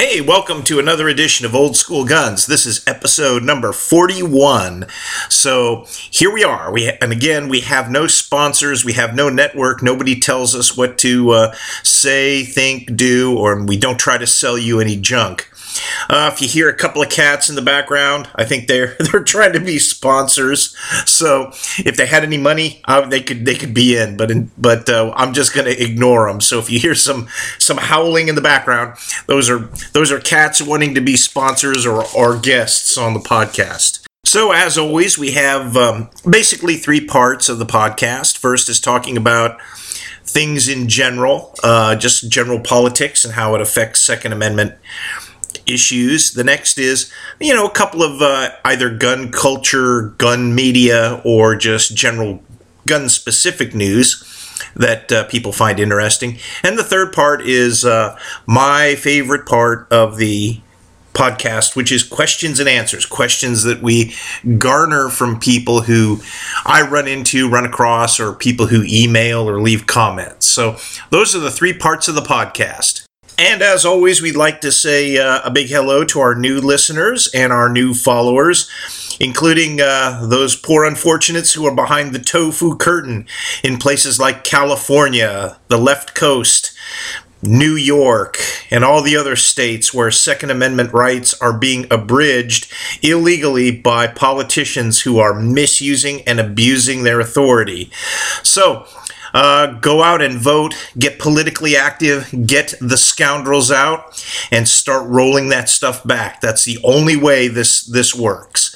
Hey, welcome to another edition of Old School Guns. This is episode number 41. So here we are. And again, we have no sponsors. We have no network. Nobody tells us what to say, think, do, or we don't try to sell you any junk. If you hear a couple of cats in the background, I think they're trying to be sponsors. So if they had any money, they could be in. But I'm just going to ignore them. So if you hear some howling in the background, those are cats wanting to be sponsors or guests on the podcast. So as always, we have basically three parts of the podcast. First is talking about things in general, just general politics and how it affects Second Amendment issues. The next is, a couple of either gun culture, gun media, or just general gun-specific news that people find interesting. And the third part is my favorite part of the podcast, which is questions and answers, questions that we garner from people who I run across, or people who email or leave comments. So those are the three parts of the podcast. And as always, we'd like to say a big hello to our new listeners and our new followers, including those poor unfortunates who are behind the tofu curtain in places like California, the left coast, New York, and all the other states where Second Amendment rights are being abridged illegally by politicians who are misusing and abusing their authority. So, go out and vote, get politically active, get the scoundrels out, and start rolling that stuff back. That's the only way this works.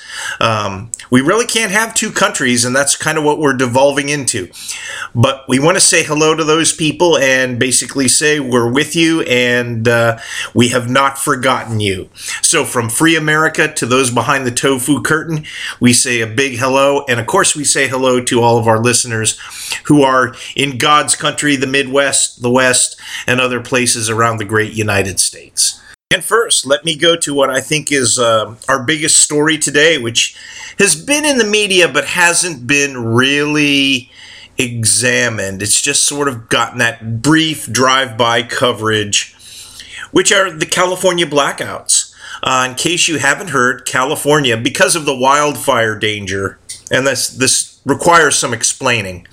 We really can't have two countries, and that's kind of what we're devolving into. But we want to say hello to those people and basically say we're with you, and we have not forgotten you. So from Free America to those behind the tofu curtain, we say a big hello. And of course, we say hello to all of our listeners who are in God's country, the Midwest, the West, and other places around the great United States. And first, let me go to what I think is our biggest story today, which has been in the media but hasn't been really examined. It's just sort of gotten that brief drive-by coverage, which are the California blackouts. In case you haven't heard, California, because of the wildfire danger, and this requires some explaining,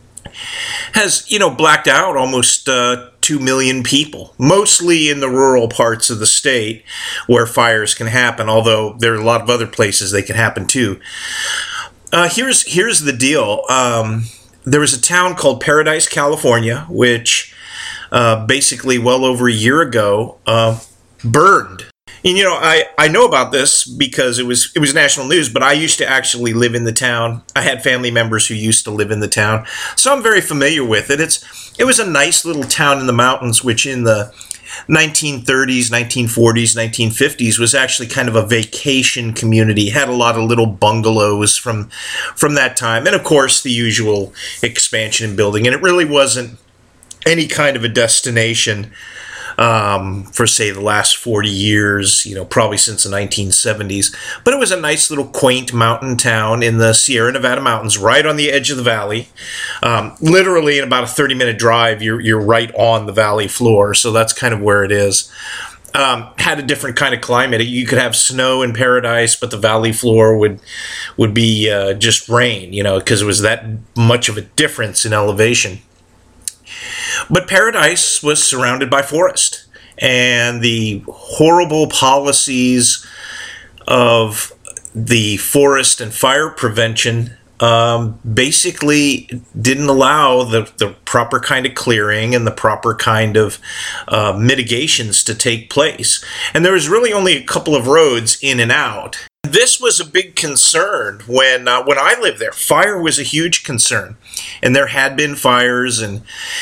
has, blacked out almost 2 million people, mostly in the rural parts of the state where fires can happen, although there are a lot of other places they can happen too. Here's the deal. There was a town called Paradise, California, which basically well over a year ago burned. And, I know about this because it was national news, but I used to actually live in the town. I had family members who used to live in the town, so I'm very familiar with it. It was a nice little town in the mountains, which in the 1930s, 1940s, 1950s was actually kind of a vacation community. It had a lot of little bungalows from that time, and of course the usual expansion and building. And it really wasn't any kind of a destination for, say, the last 40 years, probably since the 1970s. But it was a nice little quaint mountain town in the Sierra Nevada mountains, right on the edge of the valley. Literally in about a 30-minute drive, you're right on the valley floor. So that's kind of where it is. Had a different kind of climate. You could have snow in Paradise, but the valley floor would be just rain, because it was that much of a difference in elevation. But Paradise was surrounded by forest, and the horrible policies of the forest and fire prevention basically didn't allow the proper kind of clearing and the proper kind of mitigations to take place. And there was really only a couple of roads in and out. This was a big concern when I lived there. Fire was a huge concern, and there had been fires, and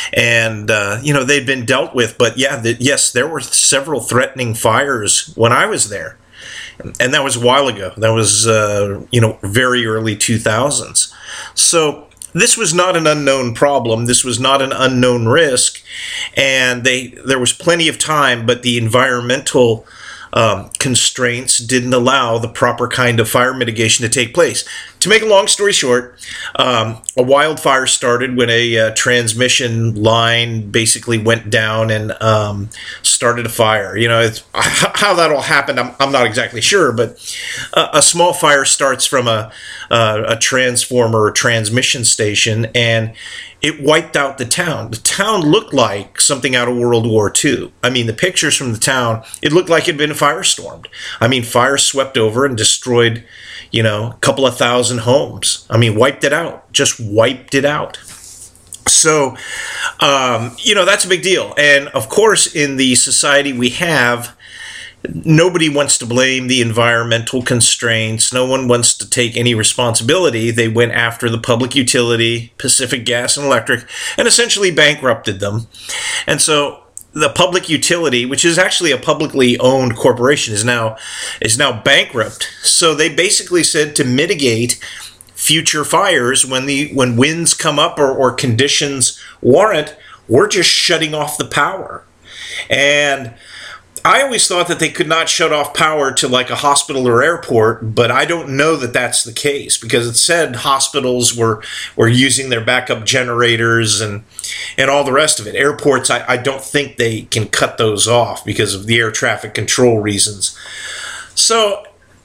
they'd been dealt with. But yes, there were several threatening fires when I was there, and that was a while ago. That was very early 2000s. So this was not an unknown problem. This was not an unknown risk, and there was plenty of time, but the environmental constraints didn't allow the proper kind of fire mitigation to take place. To make a long story short, a wildfire started when a transmission line basically went down and started a fire. How that all happened, I'm not exactly sure, but a small fire starts from a transformer or transmission station, and it wiped out the town. The town looked like something out of World War II. I mean, the pictures from the town, it looked like it had been firestormed. I mean, fire swept over and destroyed, a couple of thousand homes. I mean, wiped it out, just wiped it out. So, that's a big deal. And of course, in the society we have, nobody wants to blame the environmental constraints. No one wants to take any responsibility. They went after the public utility, Pacific Gas and Electric, and essentially bankrupted them. And so the public utility, which is actually a publicly owned corporation, is now bankrupt. So they basically said to mitigate future fires when winds come up or conditions warrant, we're just shutting off the power. And I always thought that they could not shut off power to like a hospital or airport, but I don't know that that's the case, because it said hospitals were using their backup generators and all the rest of it. Airports, I don't think they can cut those off because of the air traffic control reasons. So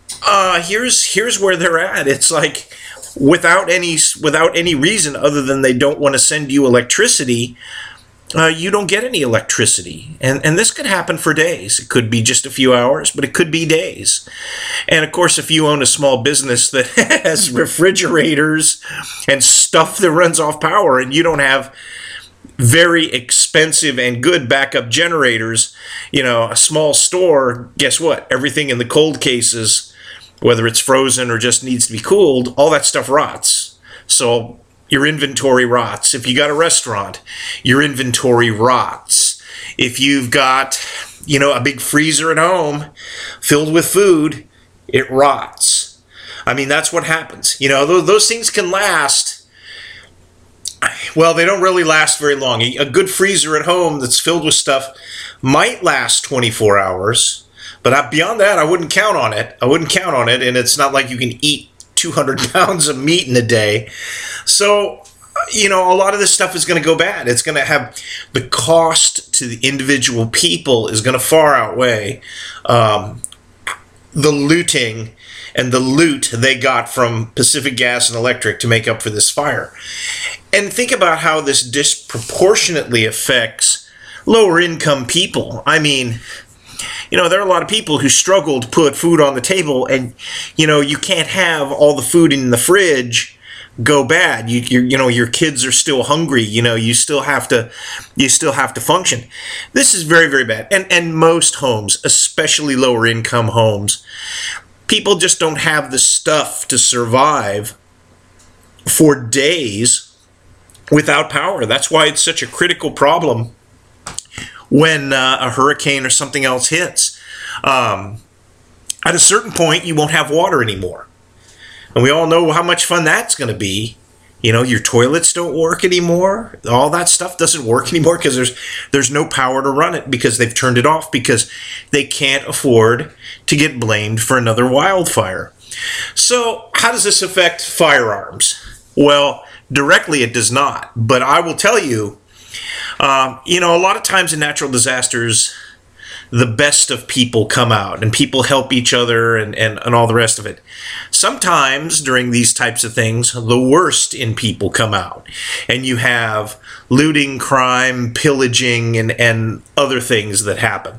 here's where they're at. It's like without any reason other than they don't want to send you electricity, you don't get any electricity. And this could happen for days. It could be just a few hours, but it could be days. And of course, if you own a small business that has refrigerators and stuff that runs off power, and you don't have very expensive and good backup generators, a small store, guess what? Everything in the cold cases, whether it's frozen or just needs to be cooled, all that stuff rots. So your inventory rots. If you got a restaurant, your inventory rots. If you've got, a big freezer at home filled with food, it rots. I mean, that's what happens. Those things can last. Well, they don't really last very long. A good freezer at home that's filled with stuff might last 24 hours. But beyond that, I wouldn't count on it. And it's not like you can eat 200 pounds of meat in a day. So, a lot of this stuff is going to go bad. It's going to have the cost to the individual people is going to far outweigh the looting and the loot they got from Pacific Gas and Electric to make up for this fire. And think about how this disproportionately affects lower income people. I mean, there are a lot of people who struggle to put food on the table, and, you can't have all the food in the fridge go bad. Your kids are still hungry. You still have to function. This is very, very bad. And most homes, especially lower income homes, people just don't have the stuff to survive for days without power. That's why it's such a critical problem when a hurricane or something else hits. At a certain point, you won't have water anymore. And we all know how much fun that's going to be. Your toilets don't work anymore. All that stuff doesn't work anymore because there's no power to run it, because they've turned it off because they can't afford to get blamed for another wildfire. So how does this affect firearms? Well, directly it does not. But I will tell you, a lot of times in natural disasters, the best of people come out and people help each other and all the rest of it. Sometimes during these types of things, the worst in people come out, and you have looting, crime, pillaging, and other things that happen.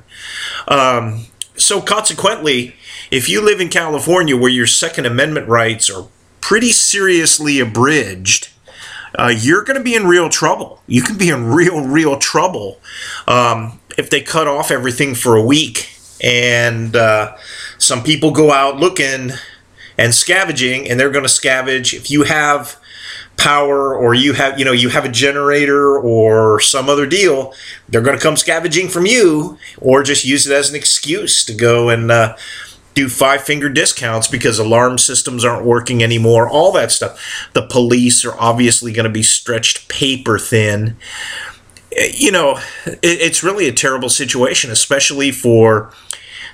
So consequently, if you live in California where your Second Amendment rights are pretty seriously abridged, you're going to be in real trouble. You can be in real trouble if they cut off everything for a week, and some people go out looking and scavenging, and they're going to scavenge. If you have power, or you have a generator or some other deal, they're going to come scavenging from you, or just use it as an excuse to go and do five-finger discounts because alarm systems aren't working anymore, all that stuff. The police are obviously going to be stretched paper thin. It's really a terrible situation, especially for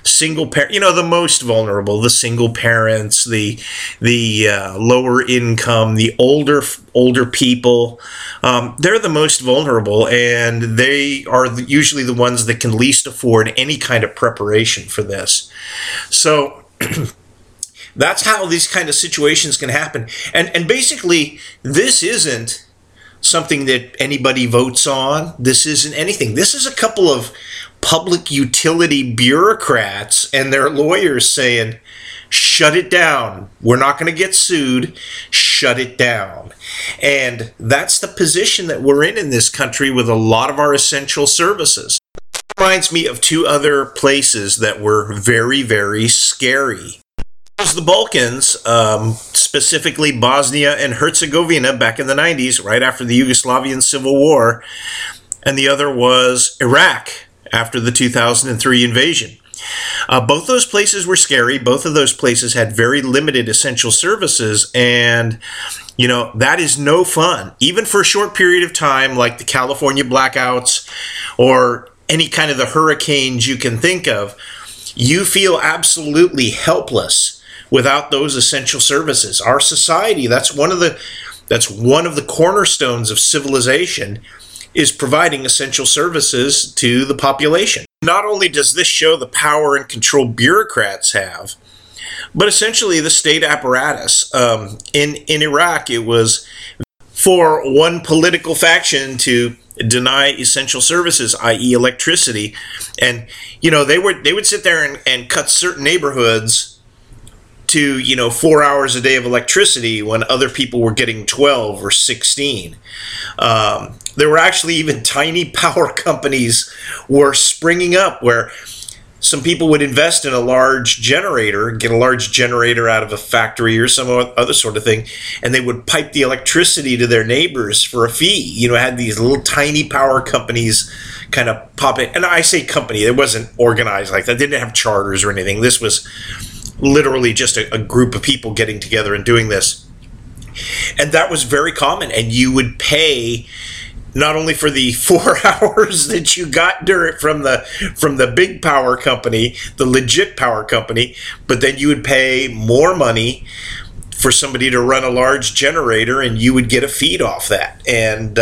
single parent, the most vulnerable, the single parents, the lower income, the older people. They're the most vulnerable, and they are usually the ones that can least afford any kind of preparation for this. So that's how these kind of situations can happen. And basically, this isn't something that anybody votes on. This isn't anything. This is a couple of public utility bureaucrats and their lawyers saying, shut it down. We're not going to get sued. Shut it down. And that's the position that we're in this country with a lot of our essential services. It reminds me of two other places that were very, very scary. It was the Balkans, specifically Bosnia and Herzegovina back in the 90s, right after the Yugoslavian Civil War. And the other was Iraq after the 2003 invasion. Both those places were scary. Both of those places had very limited essential services, and that is no fun. Even for a short period of time, like the California blackouts or any kind of the hurricanes you can think of, you feel absolutely helpless without those essential services. Our society, that's one of the cornerstones of civilization, is providing essential services to the population. Not only does this show the power and control bureaucrats have, but essentially the state apparatus. In Iraq, it was for one political faction to deny essential services, i.e. electricity. And, they would sit there and cut certain neighborhoods to 4 hours a day of electricity when other people were getting 12 or 16. There were actually even tiny power companies were springing up where some people would invest in a large generator, get a large generator out of a factory or some other sort of thing, and they would pipe the electricity to their neighbors for a fee. Had these little tiny power companies kind of pop in. And I say company, it wasn't organized like that. They didn't have charters or anything. This was literally just a group of people getting together and doing this. And that was very common. And you would pay not only for the 4 hours that you got from the big power company, the legit power company, but then you would pay more money for somebody to run a large generator, and you would get a feed off that. And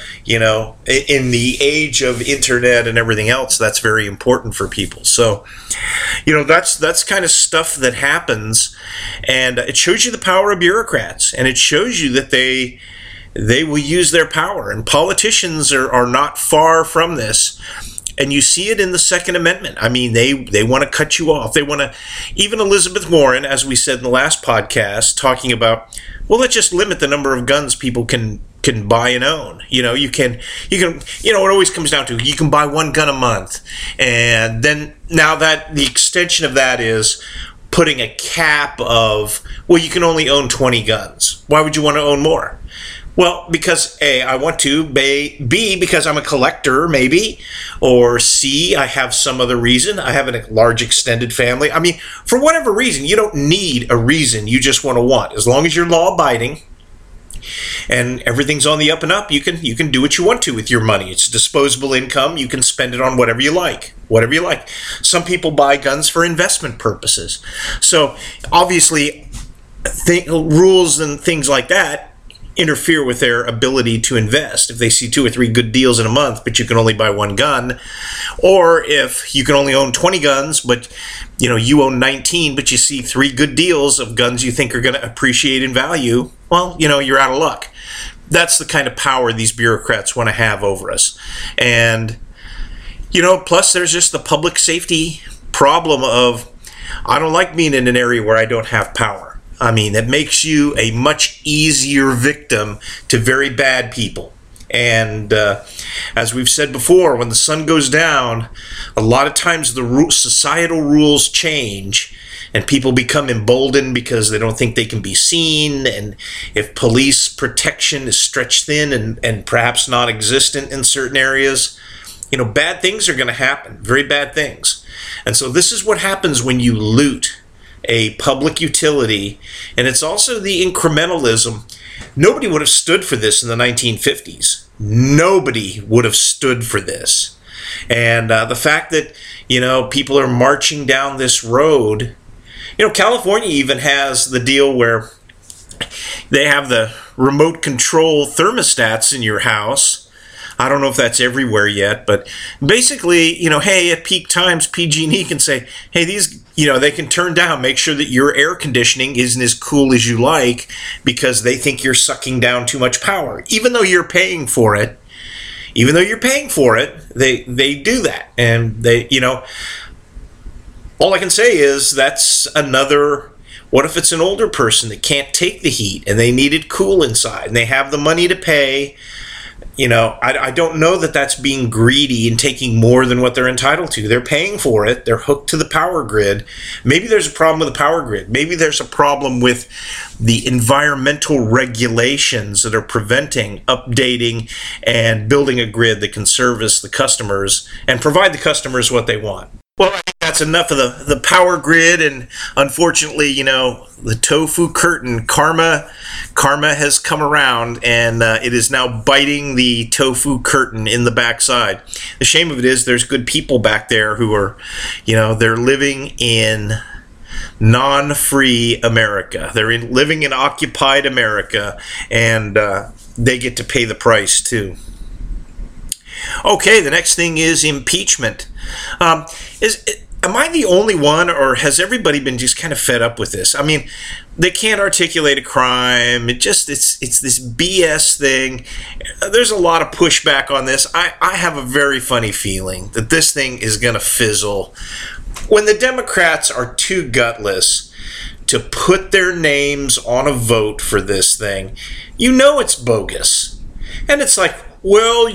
in the age of internet and everything else, that's very important for people. So that's kind of stuff that happens, and it shows you the power of bureaucrats, and it shows you that they will use their power, and politicians are not far from this. And you see it in the Second Amendment. I mean, they want to cut you off. They want to, even Elizabeth Warren, as we said in the last podcast, talking about, well, let's just limit the number of guns people can buy and own. You can, it always comes down to, you can buy one gun a month. And then now that the extension of that is putting a cap of, well, you can only own 20 guns. Why would you want to own more? Well, because A, I want to, B, because I'm a collector, maybe, or C, I have some other reason. I have a large extended family. I mean, for whatever reason, you don't need a reason. You just want. As long as you're law-abiding and everything's on the up and up, you can do what you want to with your money. It's disposable income. You can spend it on whatever you like. Some people buy guns for investment purposes. So, obviously, rules and things like that interfere with their ability to invest. If they see 2 or 3 good deals in a month, but you can only buy one gun, or if you can only own 20 guns, but you own 19, but you see 3 good deals of guns you think are going to appreciate in value, well, you're out of luck. That's the kind of power these bureaucrats want to have over us. And, plus there's just the public safety problem of, I don't like being in an area where I don't have power. I mean, it makes you a much easier victim to very bad people. And as we've said before, when the sun goes down, a lot of times the societal rules change and people become emboldened because they don't think they can be seen. And if police protection is stretched thin and perhaps non-existent in certain areas, bad things are going to happen, very bad things. And so this is what happens when you loot a public utility, and it's also the incrementalism. Nobody would have stood for this in the 1950s. Nobody would have stood for this. And the fact that, people are marching down this road, California even has the deal where they have the remote control thermostats in your house. I don't know if that's everywhere yet, but basically, hey, at peak times, PG&E can say, hey, these, they can turn down, make sure that your air conditioning isn't as cool as you like because they think you're sucking down too much power. Even though you're paying for it, they do that. And they, all I can say is that's another. What if it's an older person that can't take the heat and they need it cool inside and they have the money to pay? I don't know that that's being greedy and taking more than what they're entitled to. They're paying for it. They're hooked to the power grid. Maybe there's a problem with the power grid. Maybe there's a problem with the environmental regulations that are preventing updating and building a grid that can service the customers and provide the customers what they want. Well, I think that's enough of the power grid, and unfortunately, the tofu curtain, karma has come around, and it is now biting the tofu curtain in the backside. The shame of it is there's good people back there who are, they're living in non-free America. They're living in occupied America, and they get to pay the price too. Okay, the next thing is impeachment. Am I the only one, or has everybody been just kind of fed up with this? I mean, they can't articulate a crime. It's this BS thing. There's a lot of pushback on this. I have a very funny feeling that this thing is going to fizzle. When the Democrats are too gutless to put their names on a vote for this thing, it's bogus. And it's like, well,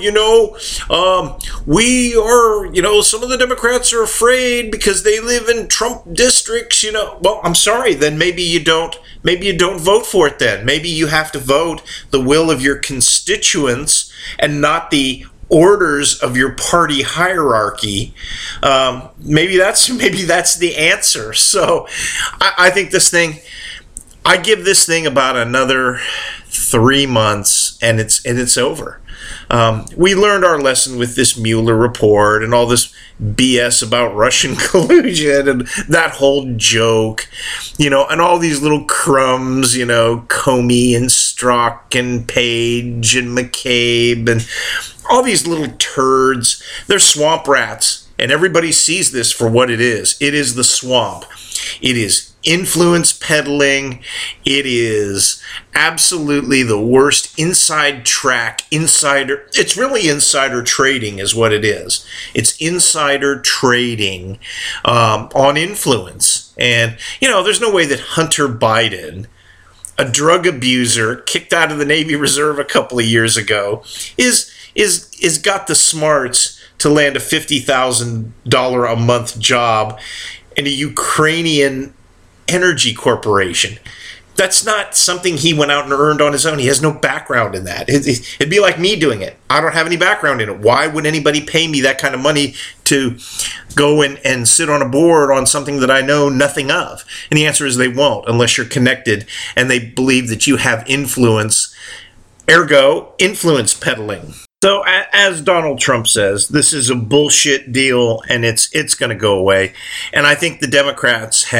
we are, some of the Democrats are afraid because they live in Trump districts, Well, I'm sorry, then maybe you don't vote for it then. Maybe you have to vote the will of your constituents and not the orders of your party hierarchy. Maybe that's the answer. So I think I give this thing about another 3 months and it's over. We learned our lesson with this Mueller report and all this BS about Russian collusion and that whole joke, and all these little crumbs, Comey and Strzok and Page and McCabe and all these little turds. They're swamp rats, and everybody sees this for what it is. It is the swamp. It is influence peddling. It is absolutely the worst insider. It's really insider trading is what it is. It's insider trading on influence. And, there's no way that Hunter Biden, a drug abuser kicked out of the Navy Reserve a couple of years ago, is got the smarts to land a $50,000 a month job in a Ukrainian energy corporation. That's not something he went out and earned on his own. He has no background in that. It'd be like me doing it. I don't have any background in it. Why would anybody pay me that kind of money to go and sit on a board on something that I know nothing of? And the answer is they won't unless you're connected and they believe that you have influence. Ergo, influence peddling. So as Donald Trump says, this is a bullshit deal and it's going to go away. And I think the Democrats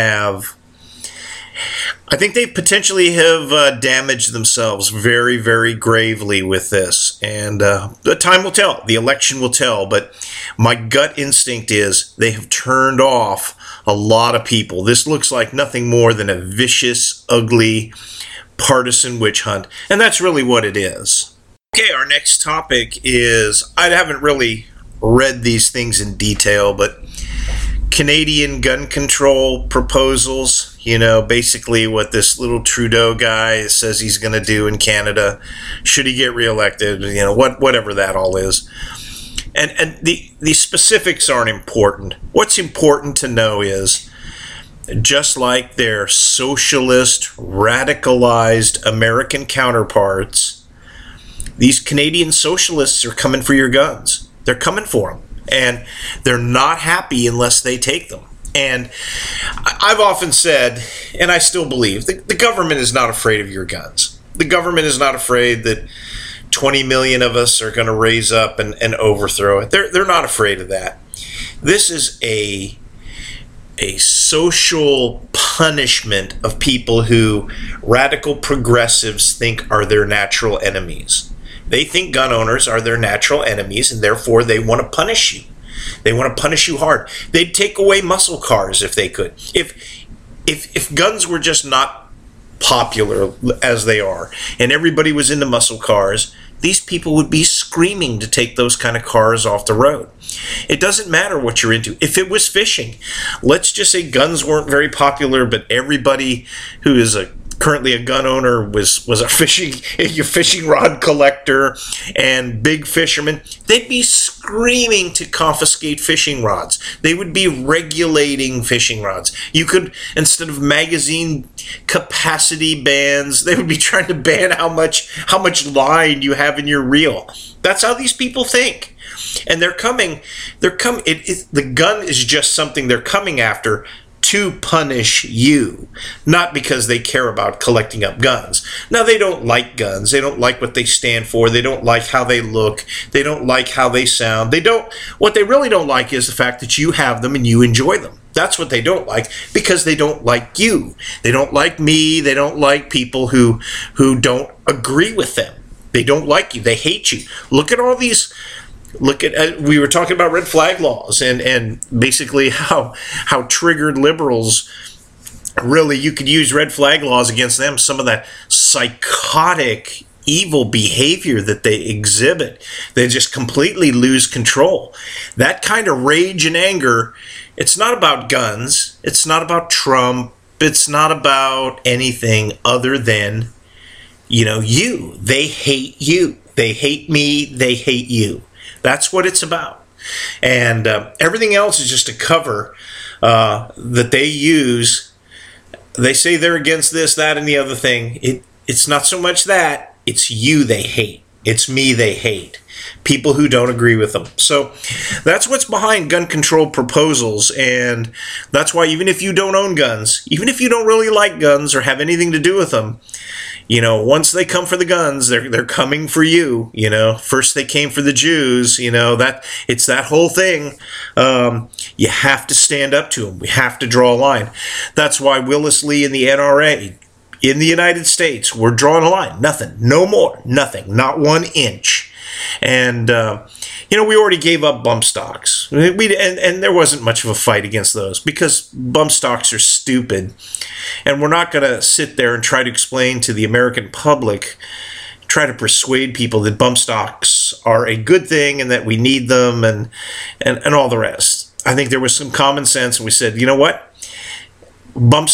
they potentially have damaged themselves very, very gravely with this. And the time will tell. The election will tell. But my gut instinct is they have turned off a lot of people. This looks like nothing more than a vicious, ugly, partisan witch hunt. And that's really what it is. Okay, our next topic is, I haven't really read these things in detail, but Canadian gun control proposals, basically what this little Trudeau guy says he's going to do in Canada, should he get reelected, whatever that all is. And the specifics aren't important. What's important to know is, just like their socialist, radicalized American counterparts, these Canadian socialists are coming for your guns. They're coming for them. And they're not happy unless they take them. And I've often said, and I still believe, the government is not afraid of your guns. The government is not afraid that 20 million of us are going to raise up and overthrow it. They're not afraid of that. This is a social punishment of people who radical progressives think are their natural enemies. They think gun owners are their natural enemies, and therefore they want to punish you. They want to punish you hard. They'd take away muscle cars if they could. If guns were just not popular as they are, and everybody was into muscle cars, these people would be screaming to take those kind of cars off the road. It doesn't matter what you're into. If it was fishing, let's just say guns weren't very popular, but everybody who is currently a gun owner was a fishing rod collector and big fisherman, they'd be screaming to confiscate fishing rods. They would be regulating fishing rods. You could, instead of magazine capacity bans, they would be trying to ban how much line you have in your reel. That's how these people think. And the gun is just something they're coming after to punish you, not because they care about collecting up guns. Now, they don't like guns. They don't like what they stand for. They don't like how they look. They don't like how they sound. What they really don't like is the fact that you have them and you enjoy them. That's what they don't like, because they don't like you. They don't like me. They don't like people who don't agree with them. They don't like you. They hate you. Look at all these. We were talking about red flag laws and basically how triggered liberals, really, you could use red flag laws against them. Some of that psychotic, evil behavior that they exhibit, they just completely lose control. That kind of rage and anger, it's not about guns. It's not about Trump. It's not about anything other than, you. They hate you. They hate me. They hate you. That's what it's about. And everything else is just a cover that they use. They say they're against this, that, and the other thing. It's not so much that. It's you they hate. It's me they hate. People who don't agree with them. So that's what's behind gun control proposals. And that's why even if you don't own guns, even if you don't really like guns or have anything to do with them, once they come for the guns, they're coming for you. First they came for the Jews. That it's that whole thing. You have to stand up to them. We have to draw a line. That's why Willis Lee and the NRA in the United States, we're drawing a line. Nothing, no more, nothing, not 1 inch. And we already gave up bump stocks. And there wasn't much of a fight against those because bump stocks are stupid. And we're not going to sit there and try to explain to the American public, try to persuade people that bump stocks are a good thing and that we need them and all the rest. I think there was some common sense, and we said, you know what? Bump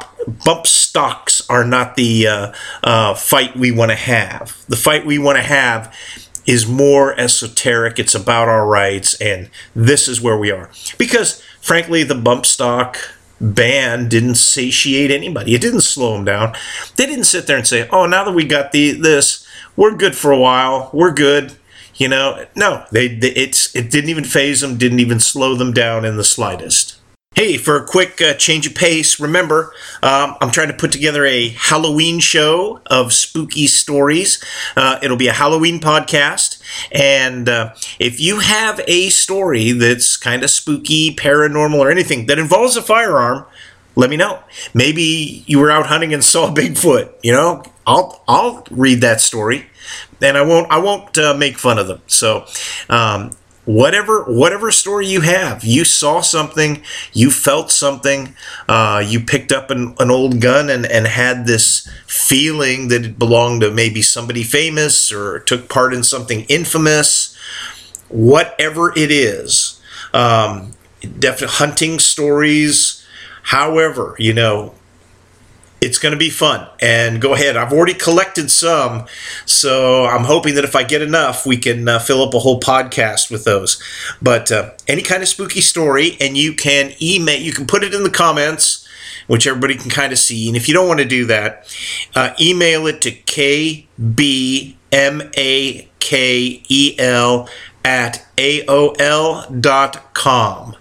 stocks are not the fight we want to have. The fight we want to have is more esoteric. It's about our rights, and this is where we are. Because, frankly, the bump stock ban didn't satiate anybody. It didn't slow them down. They didn't sit there and say, oh, now that we got this, we're good for a while. We're good. No, it didn't even faze them, didn't even slow them down in the slightest. Hey, for a quick change of pace, remember, I'm trying to put together a Halloween show of spooky stories. It'll be a Halloween podcast. And if you have a story that's kind of spooky, paranormal, or anything that involves a firearm, let me know. Maybe you were out hunting and saw Bigfoot. I'll read that story, and I won't make fun of them. So, whatever story you have, you saw something, you felt something, you picked up an old gun and had this feeling that it belonged to maybe somebody famous or took part in something infamous, whatever it is, definitely hunting stories, however, it's going to be fun. And go ahead. I've already collected some, so I'm hoping that if I get enough, we can fill up a whole podcast with those. But any kind of spooky story, and you can put it in the comments, which everybody can kind of see. And if you don't want to do that, email it to kbmakel@aol.com.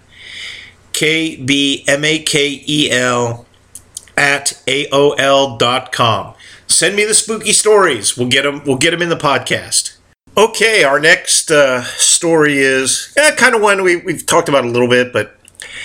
kbmakel@aol.com. Send me the spooky stories. We'll get them in the podcast. Okay, our next story is kind of one we've talked about a little bit, but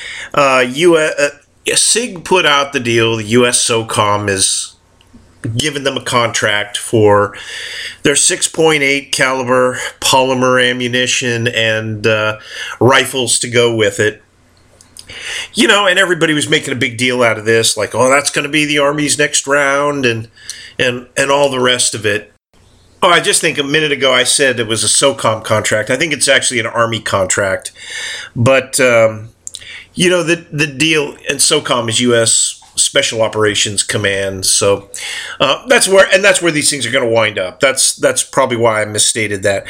SIG put out the deal. The U.S. SOCOM is giving them a contract for their 6.8 caliber polymer ammunition and rifles to go with it. You know, and everybody was making a big deal out of this, like, oh, that's going to be the Army's next round and all the rest of it. Oh, I just think a minute ago I said it was a SOCOM contract. I think it's actually an Army contract. But, you know, the deal, and SOCOM is U.S. Special Operations Command. So that's where these things are going to wind up. That's probably why I misstated that.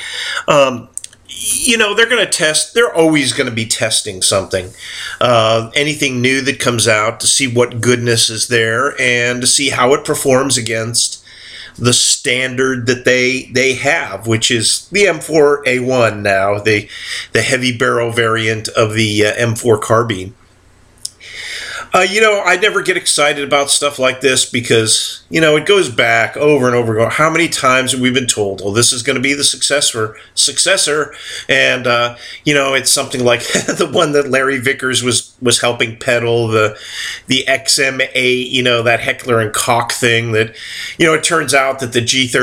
You know, they're going to test. They're always going to be testing something, anything new that comes out, to see what goodness is there and to see how it performs against the standard that they have, which is the M4A1 now, the heavy barrel variant of the M4 carbine. You know, I never get excited about stuff like this because, you know, it goes back over and over again. How many times have we been told, oh, this is going to be the successor? And, you know, it's something like the one that Larry Vickers was helping peddle, the XM8, you know, that Heckler and Koch thing that, you know, it turns out that the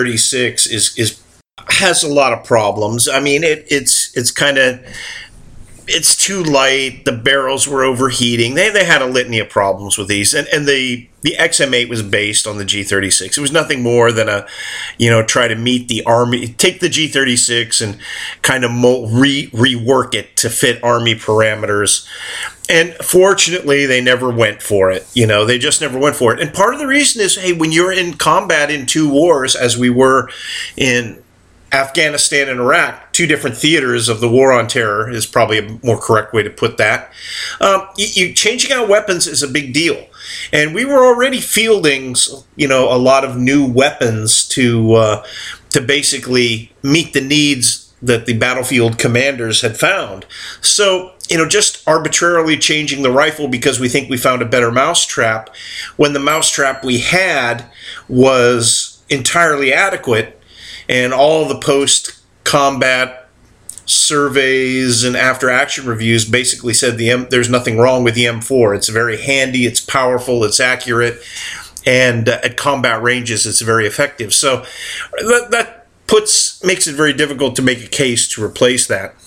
G36 has a lot of problems. I mean, it's kind of... It's too light. The barrels were overheating. They had a litany of problems with these. And the XM8 was based on the G36. It was nothing more than try to meet the Army, take the G36 and kind of rework it to fit Army parameters. And fortunately, they never went for it. You know, they just never went for it. And part of the reason is, hey, when you're in combat in two wars, as we were in Afghanistan and Iraq, two different theaters of the war on terror is probably a more correct way to put that. You changing out weapons is a big deal, and we were already fielding, you know, a lot of new weapons to basically meet the needs that the battlefield commanders had found. So, you know, just arbitrarily changing the rifle because we think we found a better mousetrap, when the mousetrap we had was entirely adequate. And all the post-combat surveys and after-action reviews basically said there's nothing wrong with the M4. It's very handy, it's powerful, it's accurate, and at combat ranges, it's very effective. So that makes it very difficult to make a case to replace that.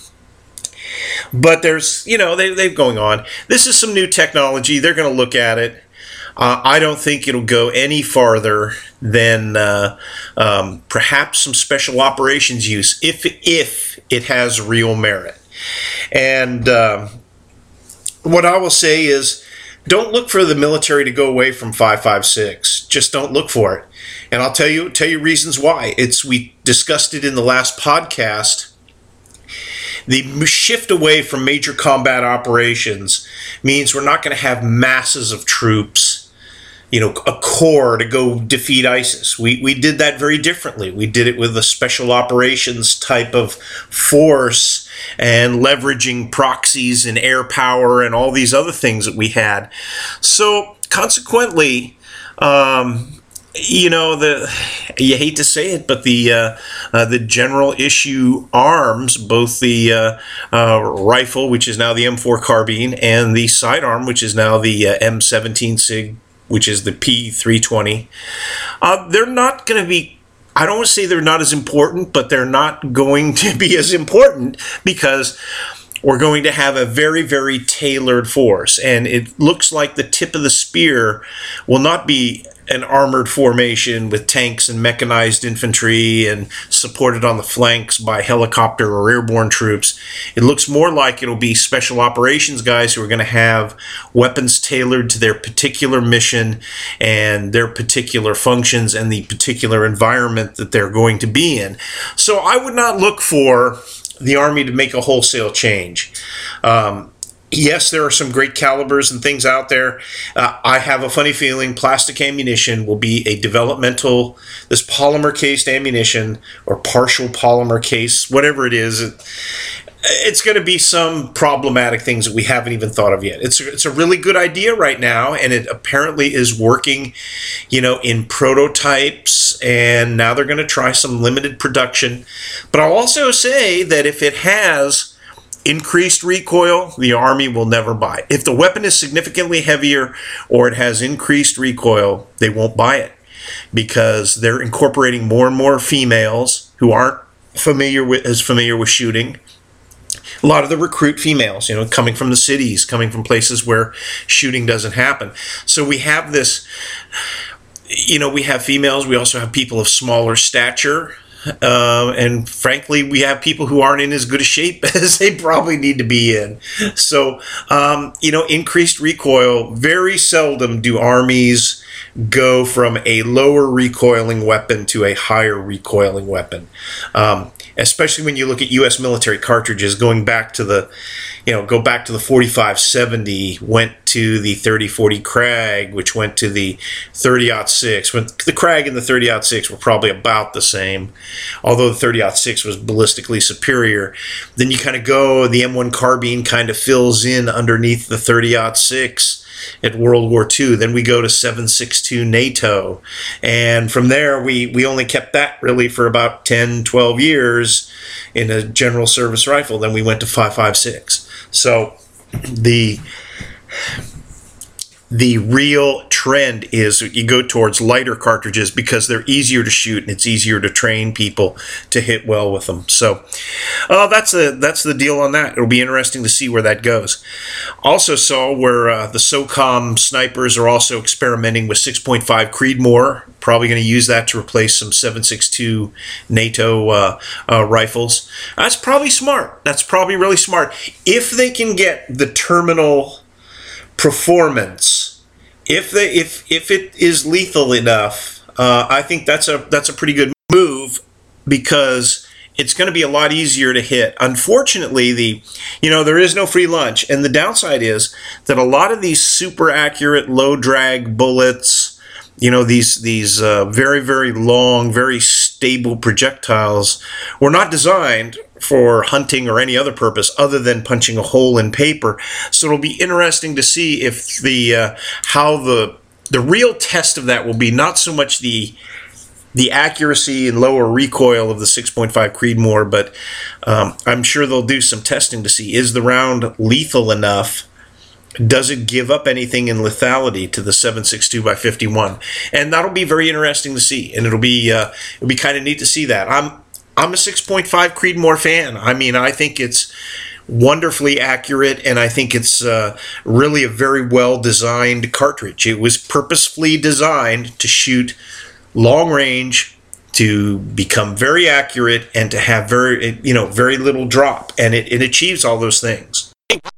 But there's, you know, they've going on. This is some new technology. They're going to look at it. I don't think it'll go any farther than perhaps some special operations use, if it has real merit. And what I will say is, don't look for the military to go away from 5.56. Just don't look for it. And I'll tell you reasons why. We discussed it in the last podcast. The shift away from major combat operations means we're not going to have masses of troops, you know, a corps to go defeat ISIS. We did that very differently. We did it with a special operations type of force and leveraging proxies and air power and all these other things that we had. So consequently, you know, you hate to say it, but the general issue arms, both the rifle, which is now the M4 carbine, and the sidearm, which is now the M17 SIG, which is the P320, they're not going to be, I don't want to say they're not as important, but they're not going to be as important because we're going to have a very, very tailored force. And it looks like the tip of the spear will not be an armored formation with tanks and mechanized infantry and supported on the flanks by helicopter or airborne troops. It looks more like it'll be special operations guys who are going to have weapons tailored to their particular mission and their particular functions and the particular environment that they're going to be in. So I would not look for the Army to make a wholesale change. Yes, there are some great calibers and things out there. I have a funny feeling plastic ammunition will be a developmental, this polymer-cased ammunition or partial polymer case, whatever it is. it's going to be some problematic things that we haven't even thought of yet. It's a really good idea right now, and it apparently is working, in prototypes, and now they're going to try some limited production. But I'll also say that if it has increased recoil, the Army will never buy it. If the weapon is significantly heavier or it has increased recoil, they won't buy it, because they're incorporating more and more females who aren't familiar with shooting. A lot of the recruit females, coming from the cities, coming from places where shooting doesn't happen. So we have this, we have females. We also have people of smaller stature. And frankly, we have people who aren't in as good a shape as they probably need to be in. So, increased recoil, very seldom do armies go from a lower recoiling weapon to a higher recoiling weapon. Especially when you look at U.S. military cartridges, going back to the 4570, went to the 3040 Krag, which went to the 30-06. When the Krag and the 30-06 were probably about the same, although the 30-06 was ballistically superior. Then you kind of go, the M1 carbine kind of fills in underneath the 30-06 at World War II. Then we go to 7.62 NATO. And from there, we only kept that really for about 10, 12 years in a general service rifle. Then we went to 5.56. So the real trend is you go towards lighter cartridges because they're easier to shoot and it's easier to train people to hit well with them. So that's the deal on that. It'll be interesting to see where that goes. Also saw where the SOCOM snipers are also experimenting with 6.5 Creedmoor. Probably going to use that to replace some 7.62 NATO rifles. That's probably smart. That's probably really smart. If they can get the terminal performance, if it is lethal enough, I think that's a pretty good move, because it's going to be a lot easier to hit. Unfortunately, there is no free lunch, and the downside is that a lot of these super accurate low drag bullets, these very, very long, very stable projectiles were not designed for hunting or any other purpose other than punching a hole in paper. So it'll be interesting to see if how the real test of that will be not so much the accuracy and lower recoil of the 6.5 Creedmoor, but I'm sure they'll do some testing to see, is the round lethal enough? Does it give up anything in lethality to the 7.62 by 51? And that'll be very interesting to see, and it'll be kind of neat to see that. I'm a 6.5 Creedmoor fan. I mean, I think it's wonderfully accurate, and I think it's really a very well-designed cartridge. It was purposefully designed to shoot long range, to become very accurate, and to have very little drop, and it achieves all those things.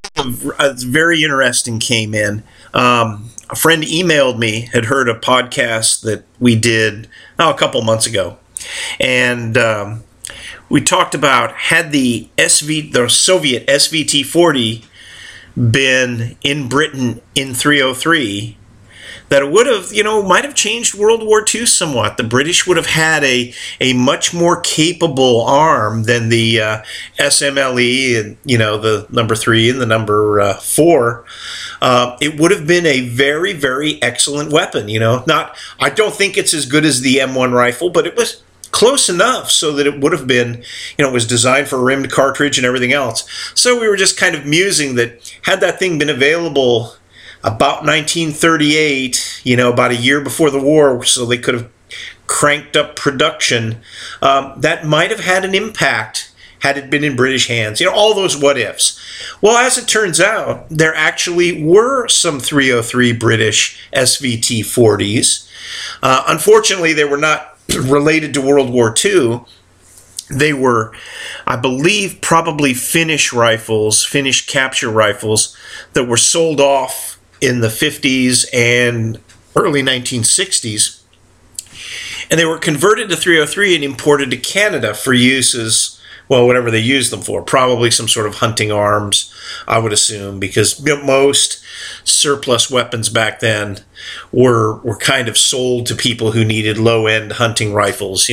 Very interesting came in. A friend emailed me, had heard a podcast that we did a couple months ago, and we talked about, had the Soviet SVT-40 been in Britain in 303, that it would have, might have changed World War II somewhat. The British would have had a much more capable arm than the SMLE and, the number 3 and the number 4. It would have been a very, very excellent weapon. I don't think it's as good as the M1 rifle, but it was close enough so that it would have been, it was designed for a rimmed cartridge and everything else. So we were just kind of musing that had that thing been available about 1938, about a year before the war, so they could have cranked up production, that might have had an impact had it been in British hands. All those what ifs. Well, as it turns out, there actually were some 303 British SVT-40s. Unfortunately, they were not related to World War II. They were, I believe, probably Finnish capture rifles that were sold off in the 50s and early 1960s. And they were converted to 303 and imported to Canada for use as, well, whatever they used them for. Probably some sort of hunting arms, I would assume, because most surplus weapons back then were kind of sold to people who needed low-end hunting rifles,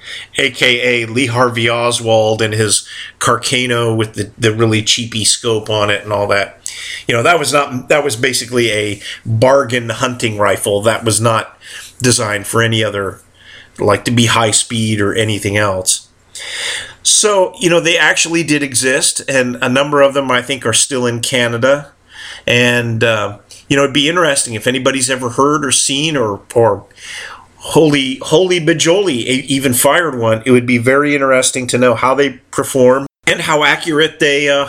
aka Lee Harvey Oswald and his Carcano with the really cheapy scope on it and all that. That was basically a bargain hunting rifle. That was not designed for any other, like to be high speed or anything else. So, they actually did exist, and a number of them I think are still in Canada. And, it'd be interesting if anybody's ever heard or seen or holy bajoli even fired one. It would be very interesting to know how they perform and how accurate they are.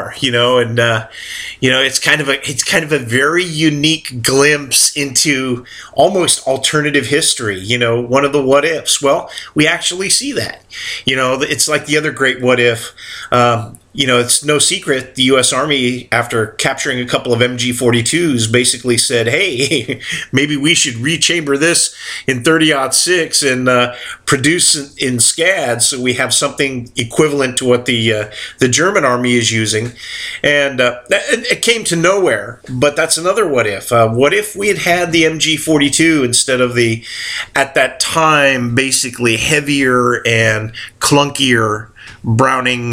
It's kind of a very unique glimpse into almost alternative history. One of the what ifs. Well, we actually see that. It's like the other great what if. It's no secret the U.S. Army, after capturing a couple of MG-42s, basically said, hey, maybe we should rechamber this in 30-06 and produce in SCAD so we have something equivalent to what the German Army is using. And it came to nowhere, but that's another what if. What if we had the MG-42 instead of the, at that time, basically heavier and clunkier Browning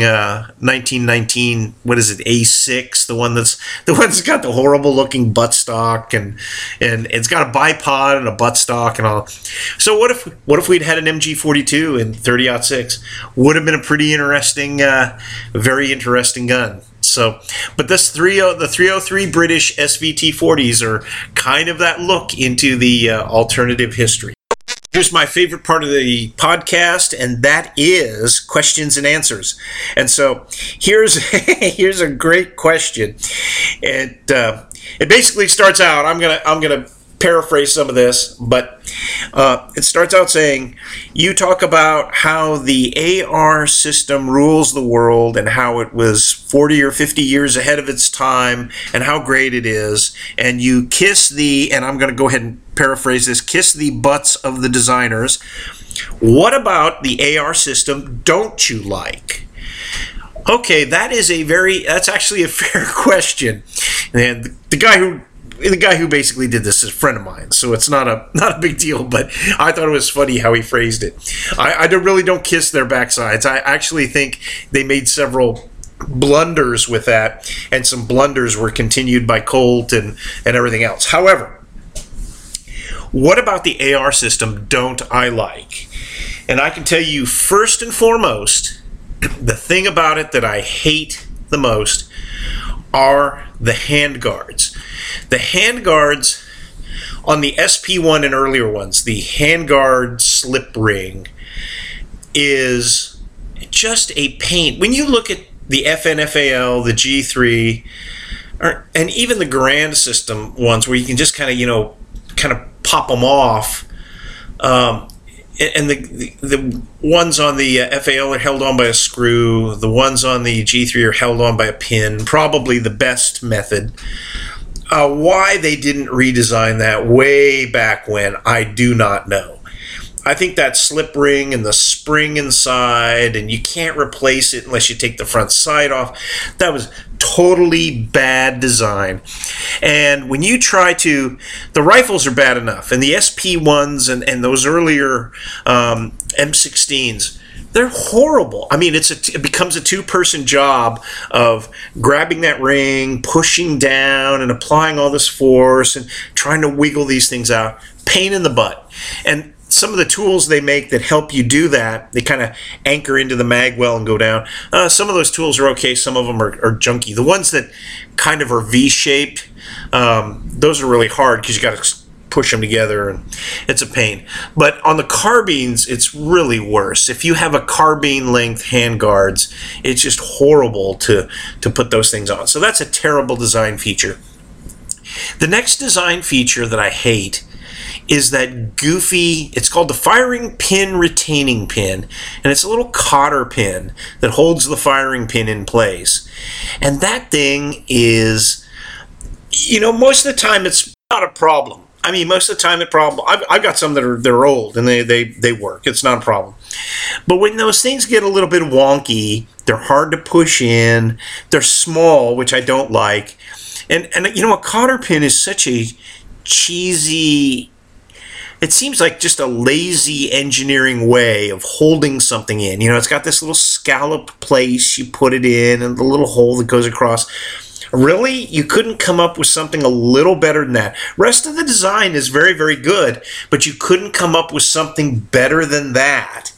1919, what is it, A6, the one that's got the horrible looking buttstock and it's got a bipod and a buttstock and all. So what if we'd had an MG42 in 30-06? Would have been a pretty interesting, very interesting gun. So, but the 303 British SVT-40s are kind of that look into the alternative history. Here's my favorite part of the podcast, and that is questions and answers. And so here's a great question. It basically starts out. I'm gonna paraphrase some of this, but it starts out saying, you talk about how the AR system rules the world and how it was 40 or 50 years ahead of its time and how great it is, and you kiss and I'm going to go ahead and paraphrase this, kiss the butts of the designers. What about the AR system don't you like? Okay, that's actually a fair question. And the guy who basically did this is a friend of mine, so it's not a big deal, but I thought it was funny how he phrased it. I really don't kiss their backsides. I actually think they made several blunders with that, and some blunders were continued by Colt and everything else. However, what about the AR system don't I like? And I can tell you first and foremost, the thing about it that I hate the most are the handguards. The handguards on the SP1 and earlier ones, the handguard slip ring is just a pain. When you look at the FNFAL, the G3, and even the Garand system ones where you can just kind of pop them off, and the ones on the FAL are held on by a screw, the ones on the G3 are held on by a pin, probably the best method. Why they didn't redesign that way back when, I do not know. I think that slip ring and the spring inside, and you can't replace it unless you take the front side off. That was totally bad design. And when you try to, the rifles are bad enough, and the SP1s and those earlier M16s, they're horrible. I mean, it becomes a two-person job of grabbing that ring, pushing down, and applying all this force, and trying to wiggle these things out. Pain in the butt. And some of the tools they make that help you do that, they kind of anchor into the mag well and go down. Some of those tools are okay. Some of them are junky. The ones that kind of are V-shaped, those are really hard because you got to push them together, and it's a pain. But on the carbines, it's really worse. If you have a carbine length handguards, it's just horrible to put those things on. So that's a terrible design feature. The next design feature that I hate is that goofy, it's called the firing pin retaining pin, and it's a little cotter pin that holds the firing pin in place. And that thing is, most of the time it's not a problem. I mean, most of the time, I've got some that are old and they work. It's not a problem. But when those things get a little bit wonky, they're hard to push in. They're small, which I don't like. And a cotter pin is such a cheesy it seems like just a lazy engineering way of holding something in. It's got this little scalloped place you put it in and the little hole that goes across. Really? You couldn't come up with something a little better than that. Rest of the design is very, very good, but you couldn't come up with something better than that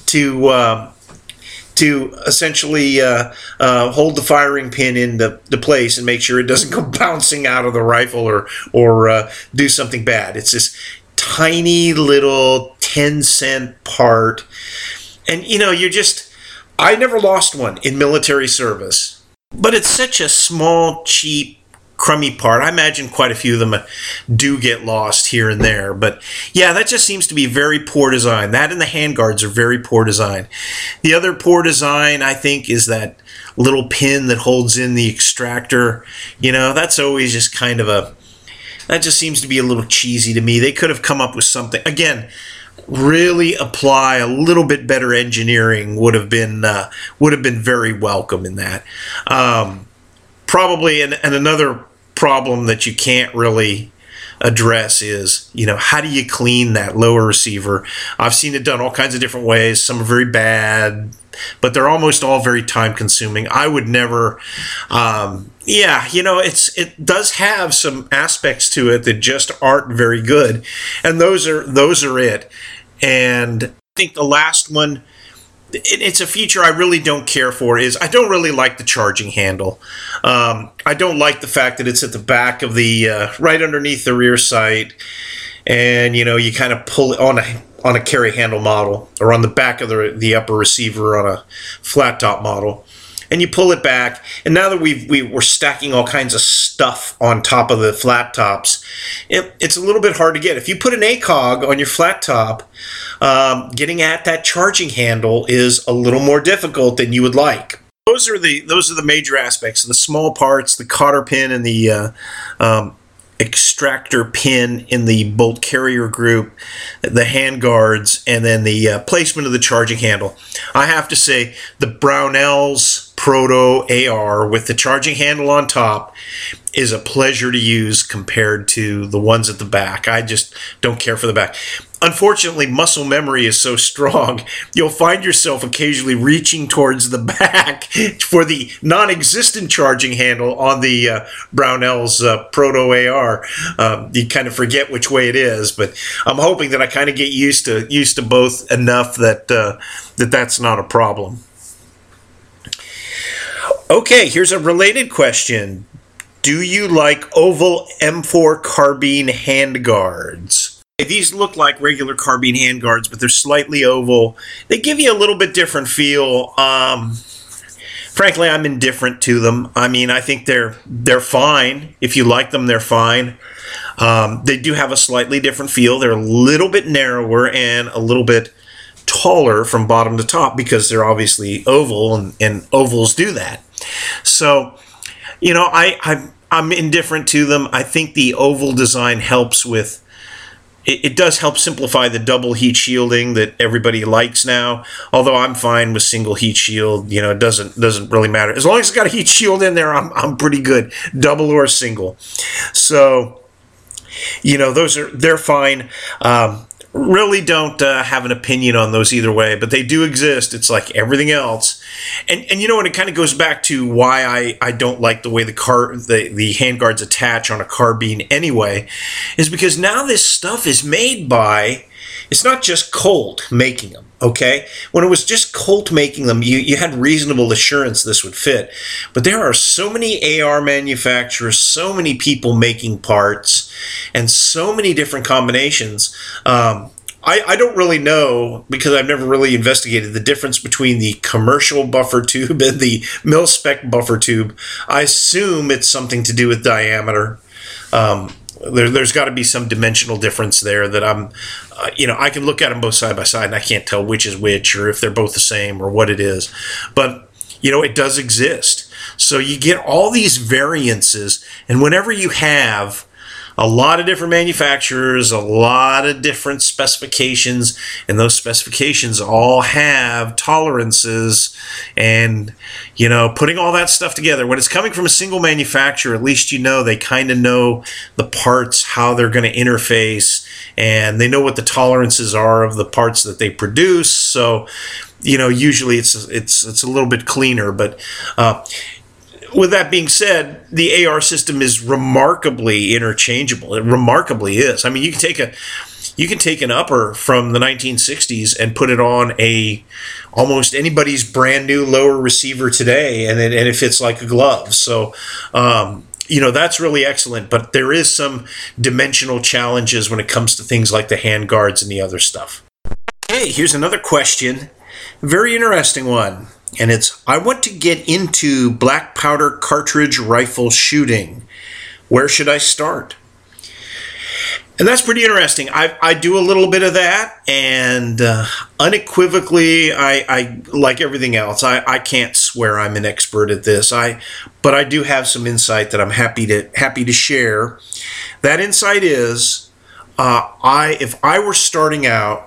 to essentially hold the firing pin into place and make sure it doesn't go bouncing out of the rifle or do something bad. It's this tiny little 10-cent part. And, I never lost one in military service. But it's such a small, cheap, crummy part. I imagine quite a few of them do get lost here and there. But yeah, that just seems to be very poor design. That and the handguards are very poor design. The other poor design, I think, is that little pin that holds in the extractor. That's always just kind of that just seems to be a little cheesy to me. They could have come up with something. Again, really apply a little bit better engineering would have been very welcome in that. Probably, and another problem that you can't really address is, how do you clean that lower receiver? I've seen it done all kinds of different ways. Some are very bad, but they're almost all very time consuming. I would never, it does have some aspects to it that just aren't very good. And those are it. And I think the last one, it's a feature I really don't care for, is I don't really like the charging handle. I don't like the fact that it's at the back of the, right underneath the rear sight. And, you kind of pull it on a carry handle model or on the back of the upper receiver on a flat top model. And you pull it back, and now that we're stacking all kinds of stuff on top of the flat tops, it's a little bit hard to get. If you put an ACOG on your flat top, getting at that charging handle is a little more difficult than you would like. Those are the major aspects. The small parts, the cotter pin and the extractor pin in the bolt carrier group, the hand guards, and then the placement of the charging handle. I have to say, the Brownells Proto AR with the charging handle on top is a pleasure to use compared to the ones at the back. I just don't care for the back. Unfortunately, muscle memory is so strong, you'll find yourself occasionally reaching towards the back for the non-existent charging handle on the Brownells Proto AR. You kind of forget which way it is, but I'm hoping that I kind of get used to both enough that that's not a problem. Okay, here's a related question. Do you like oval M4 carbine handguards? These look like regular carbine handguards, but they're slightly oval. They give you a little bit different feel. Frankly, I'm indifferent to them. I mean, I think they're fine. If you like them, they're fine. They do have a slightly different feel. They're a little bit narrower and a little bit taller from bottom to top because they're obviously oval, and ovals do that. So, I'm indifferent to them. I think the oval design helps with, it does help simplify the double heat shielding that everybody likes now. Although I'm fine with single heat shield, it doesn't really matter. As long as it's got a heat shield in there, I'm pretty good, double or single. So, they're fine. Really don't have an opinion on those either way, but they do exist. It's like everything else. And and it kind of goes back to why I don't like the way the handguards attach on a carbine anyway, is because now this stuff is made by, it's not just Colt making them, okay? When it was just Colt making them, you had reasonable assurance this would fit. But there are so many AR manufacturers, so many people making parts, and so many different combinations. I don't really know, because I've never really investigated the difference between the commercial buffer tube and the mil-spec buffer tube. I assume it's something to do with diameter. There's got to be some dimensional difference there that I can look at them both side by side and I can't tell which is which, or if they're both the same, or what it is. But, it does exist. So you get all these variances, and whenever you have a lot of different manufacturers, a lot of different specifications, and those specifications all have tolerances. And, you know, putting all that stuff together, when it's coming from a single manufacturer, at least you know they kind of know the parts, how they're going to interface, and they know what the tolerances are of the parts that they produce. So, you know, usually it's a little bit cleaner. But with that being said, the AR system is remarkably interchangeable. It remarkably is. I mean, you can take an upper from the 1960s and put it on almost anybody's brand new lower receiver today, and it fits like a glove. So, you know, that's really excellent. But there is some dimensional challenges when it comes to things like the hand guards and the other stuff. Hey, here's another question. Very interesting one. And it's, I want to get into black powder cartridge rifle shooting. Where should I start? And that's pretty interesting. I do a little bit of that, and unequivocally, I like everything else. I can't swear I'm an expert at this. But I do have some insight that I'm happy to share. That insight is, if I were starting out,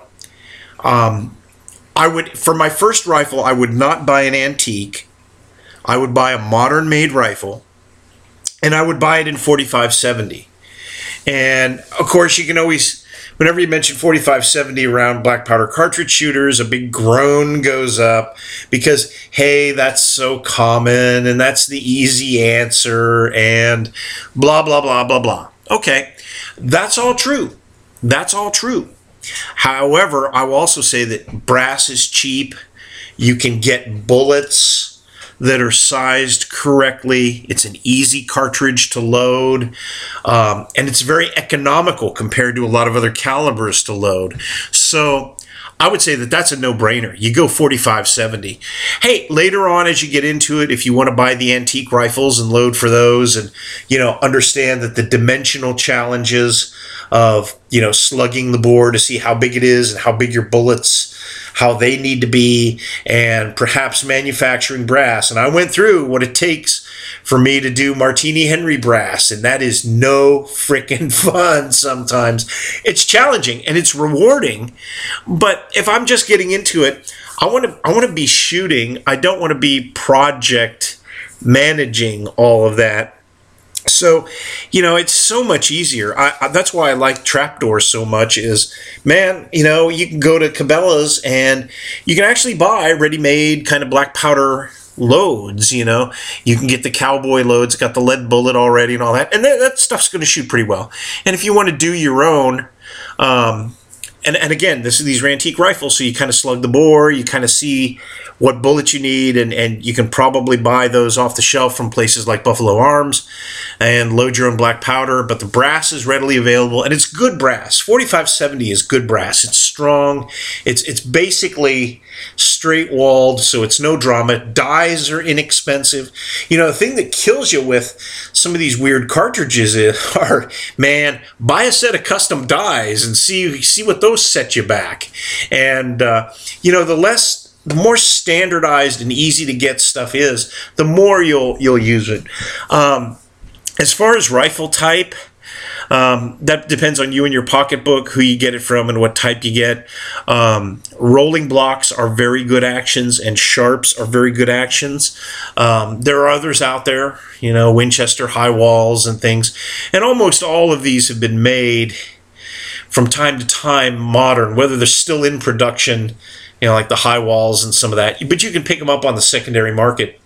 for my first rifle, I would not buy an antique. I would buy a modern made rifle, and I would buy it in 45-70. And of course, you can always, whenever you mention 45-70 around black powder cartridge shooters, a big groan goes up because, hey, that's so common and that's the easy answer and blah, blah, blah, blah, blah. Okay, that's all true. That's all true. However, I will also say that brass is cheap. You can get bullets that are sized correctly. It's an easy cartridge to load, and it's very economical compared to a lot of other calibers to load. So I would say that that's a no-brainer. You go 45-70. Hey, later on as you get into it, if you want to buy the antique rifles and load for those and, you know, understand that the dimensional challenges of, you know, slugging the bore to see how big it is and how big your bullets, how they need to be, and perhaps manufacturing brass. And I went through what it takes for me to do Martini Henry brass, and that is no freaking fun sometimes. It's challenging and it's rewarding, but if I'm just getting into it, I want to be shooting. I don't want to be project managing all of that. So, you know, it's so much easier. That's why I like trapdoors so much is, man, you know, you can go to Cabela's and you can actually buy ready-made kind of black powder loads, you know. You can get the cowboy loads, got the lead bullet already and all that. And that stuff's going to shoot pretty well. And if you want to do your own, and again, these are antique rifles, so you kind of slug the bore, you kind of see what bullets you need, and you can probably buy those off the shelf from places like Buffalo Arms and load your own black powder, but the brass is readily available, and it's good brass. 45-70 is good brass. It's strong. It's basically straight-walled, so it's no drama. Dies are inexpensive. You know, the thing that kills you with some of these weird cartridges are, man, buy a set of custom dies and see what those set you back. And, you know, the more standardized and easy to get stuff is, the more you'll use it. As far as rifle type, that depends on you and your pocketbook, who you get it from and what type you get. Rolling blocks are very good actions, and sharps are very good actions. There are others out there, you know, Winchester high walls and things. And almost all of these have been made from time to time modern, whether they're still in production, you know, like the high walls and some of that. But you can pick them up on the secondary market.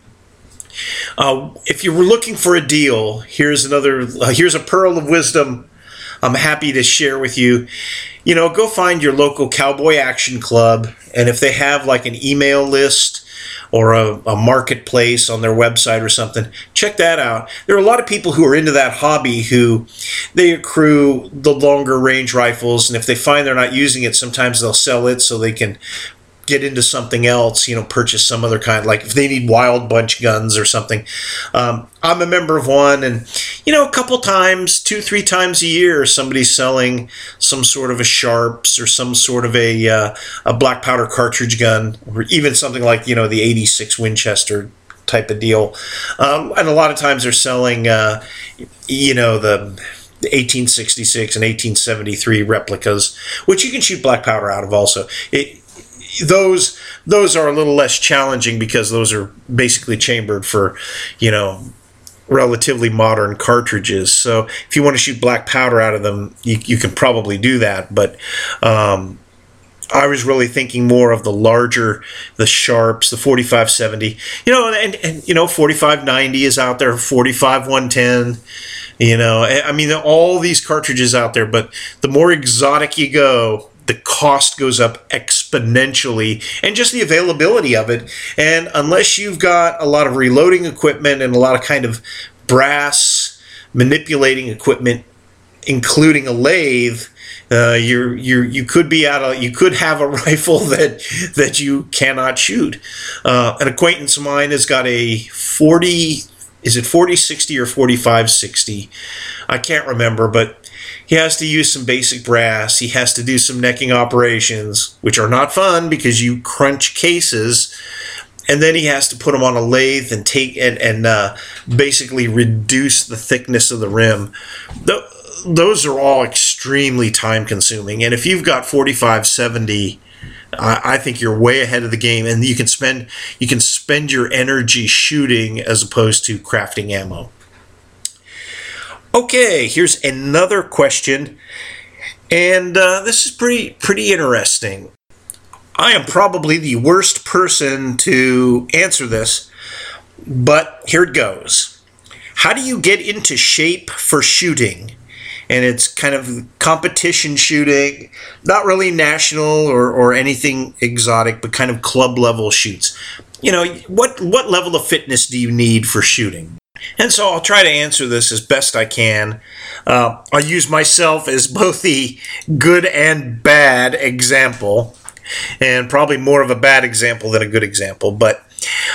If you were looking for a deal, here's a pearl of wisdom I'm happy to share with you. You know, go find your local Cowboy Action Club, and if they have like an email list or a marketplace on their website or something, check that out. There are a lot of people who are into that hobby who they accrue the longer range rifles, and if they find they're not using it, sometimes they'll sell it so they can get into something else, you know, purchase some other kind, like if they need Wild Bunch guns or something. I'm a member of one, and, you know, a couple times, 2-3 times a year, somebody's selling some sort of a Sharps or some sort of a black powder cartridge gun, or even something like, you know, the 86 Winchester type of deal. And a lot of times they're selling, you know, the 1866 and 1873 replicas, which you can shoot black powder out of also. Those are a little less challenging because those are basically chambered for, relatively modern cartridges. So if you want to shoot black powder out of them, you can probably do that. But I was really thinking more of the larger, the Sharps, the 4570, and 4590 is out there, 45110. All these cartridges out there, but the more exotic you go, the cost goes up exponentially, and just the availability of it. And unless you've got a lot of reloading equipment and a lot of kind of brass manipulating equipment, including a lathe, you could have a rifle that you cannot shoot. An acquaintance of mine has got a 4060 or 4560? I can't remember, but he has to use some basic brass. He has to do some necking operations, which are not fun because you crunch cases, and then he has to put them on a lathe and basically reduce the thickness of the rim. Those are all extremely time consuming, and if you've got 4570, I think you're way ahead of the game, and you can spend your energy shooting as opposed to crafting ammo. Okay, here's another question, and this is pretty interesting. I am probably the worst person to answer this, but here it goes. How do you get into shape for shooting? And it's kind of competition shooting, not really national or anything exotic, but kind of club level shoots. What level of fitness do you need for shooting? And so I'll try to answer this as best I can. I'll use myself as both the good and bad example, and probably more of a bad example than a good example. But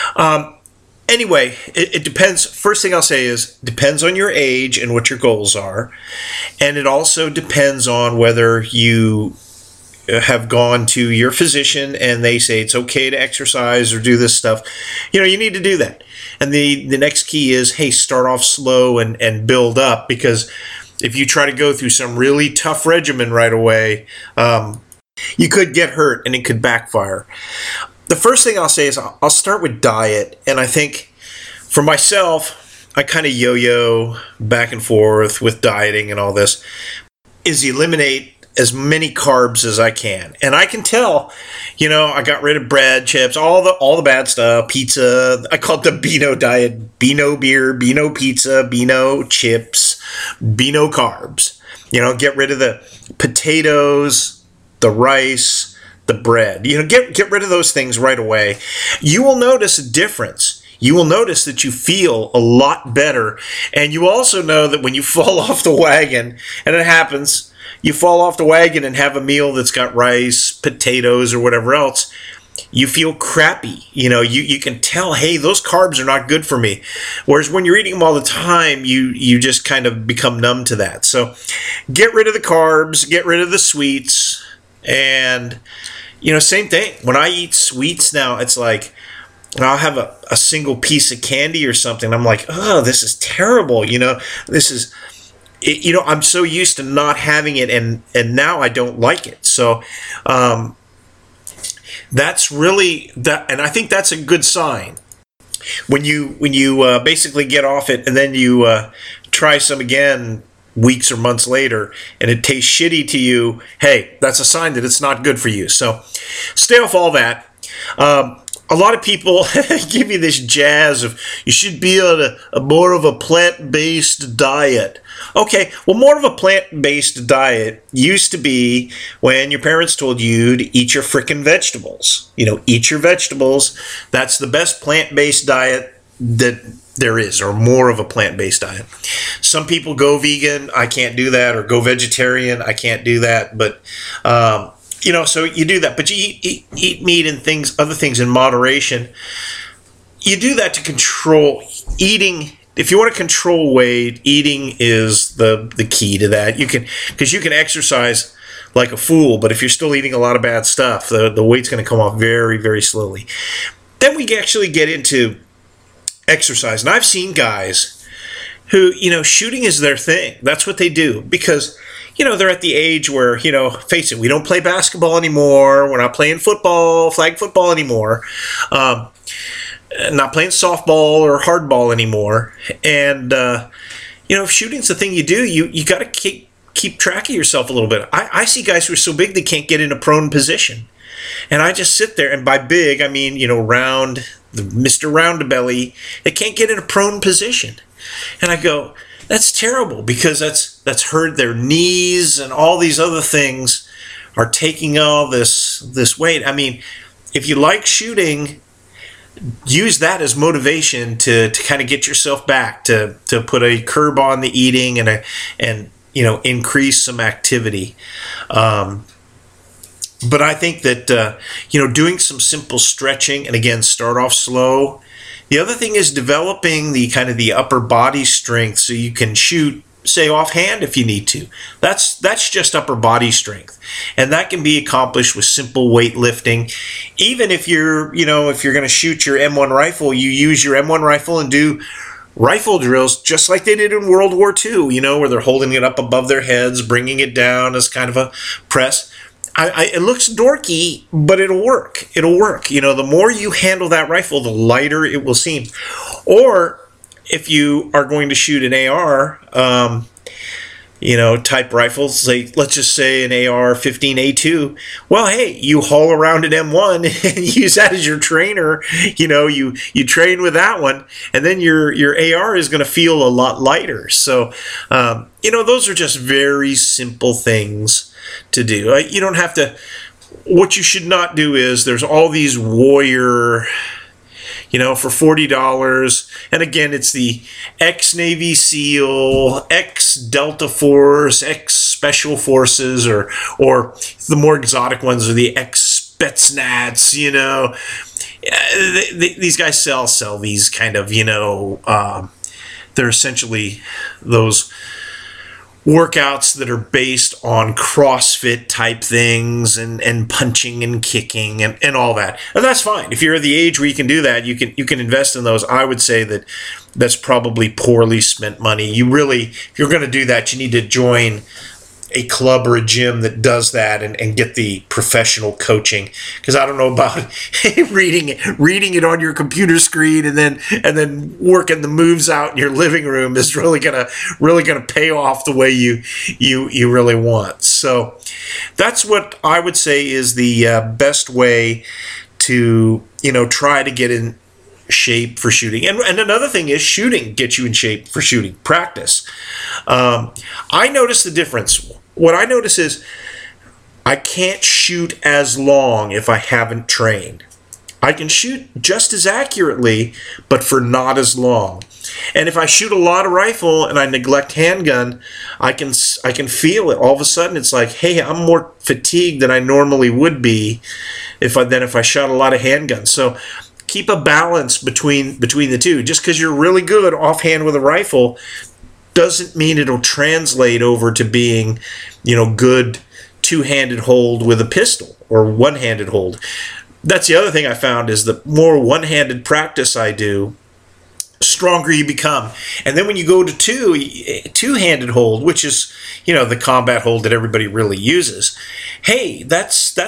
anyway, it depends. First thing I'll say is depends on your age and what your goals are. And it also depends on whether you have gone to your physician and they say it's okay to exercise or do this stuff. You need to do that. And the next key is, hey, start off slow and build up, because if you try to go through some really tough regimen right away, you could get hurt and it could backfire. The first thing I'll say is I'll start with diet. And I think for myself, I kind of yo-yo back and forth with dieting and all this, is eliminate as many carbs as I can. And I can tell, I got rid of bread, chips, all the bad stuff, pizza. I call it the Beano diet: Beano beer, Beano pizza, Beano chips, Beano carbs. Get rid of the potatoes, the rice, the bread. Get rid of those things right away. You will notice a difference. You will notice that you feel a lot better. And you also know that when you fall off the wagon, and it happens, you fall off the wagon and have a meal that's got rice, potatoes, or whatever else, you feel crappy. You can tell, hey, those carbs are not good for me. Whereas when you're eating them all the time, you just kind of become numb to that. So get rid of the carbs, get rid of the sweets, and, same thing. When I eat sweets now, it's like, I'll have a single piece of candy or something. I'm like, oh, this is terrible. This is... I'm so used to not having it, and now I don't like it. So that's really that, and I think that's a good sign. When you basically get off it, and then you try some again weeks or months later, and it tastes shitty to you, hey, that's a sign that it's not good for you. So stay off all that. A lot of people give you this jazz of you should be on a more of a plant-based diet. Okay, well, more of a plant-based diet used to be when your parents told you to eat your frickin' vegetables. Eat your vegetables. That's the best plant-based diet that there is, or more of a plant-based diet. Some people go vegan. I can't do that. Or go vegetarian. I can't do that. But so you do that, but you eat meat and other things in moderation. You do that to control eating. If you want to control weight, eating is the key to that. Because you can exercise like a fool, but if you're still eating a lot of bad stuff, the weight's going to come off very, very slowly. Then we actually get into exercise, and I've seen guys who, shooting is their thing. That's what they do because, they're at the age where, face it, we don't play basketball anymore. We're not playing football, flag football anymore. Not playing softball or hardball anymore. And, if shooting's the thing you do, you got to keep track of yourself a little bit. I see guys who are so big they can't get in a prone position. And I just sit there, and by big, I mean, round, Mr. Roundabelly, they can't get in a prone position. And I go, that's terrible because that's hurt their knees and all these other things are taking all this weight. I mean, if you like shooting, use that as motivation to kind of get yourself back, to put a curb on the eating and increase some activity. But I think that, doing some simple stretching, and again, start off slow. The other thing is developing the kind of the upper body strength so you can shoot, say, offhand if you need to. That's just upper body strength. And that can be accomplished with simple weightlifting. Even if you're going to shoot your M1 rifle, you use your M1 rifle and do rifle drills just like they did in World War II, where they're holding it up above their heads, bringing it down as kind of a press. It looks dorky, but it'll work. It'll work. The more you handle that rifle, the lighter it will seem. Or if you are going to shoot an AR, type rifles, like let's just say an AR-15A2. Well, hey, you haul around an M1 and use that as your trainer. You train with that one, and then your AR is going to feel a lot lighter. So, those are just very simple things to do. You don't have to. What you should not do is there's all these warrior, for $40. And again, it's the ex-Navy SEAL, ex-Delta Force, ex-Special Forces, or the more exotic ones are the ex-Spetsnaz, These guys sell these kind of, they're essentially those workouts that are based on CrossFit type things and punching and kicking and all that. And that's fine. If you're at the age where you can do that, you can invest in those. I would say that's probably poorly spent money. If you're going to do that, you need to join a club or a gym that does that and get the professional coaching. Because I don't know about reading it on your computer screen and then working the moves out in your living room is really gonna pay off the way you really want. So that's what I would say is the best way to try to get in shape for shooting. And another thing is shooting gets you in shape for shooting. Practice. I notice the difference. What I notice is I can't shoot as long if I haven't trained. I can shoot just as accurately, but for not as long. And if I shoot a lot of rifle and I neglect handgun, I can feel it. All of a sudden, it's like, hey, I'm more fatigued than I normally would be if I shot a lot of handgun. So keep a balance between the two. Just because you're really good offhand with a rifle doesn't mean it'll translate over to being, good two-handed hold with a pistol or one-handed hold. That's the other thing I found is the more one-handed practice I do, stronger you become. And then when you go to two-handed hold, which is, the combat hold that everybody really uses, hey, that's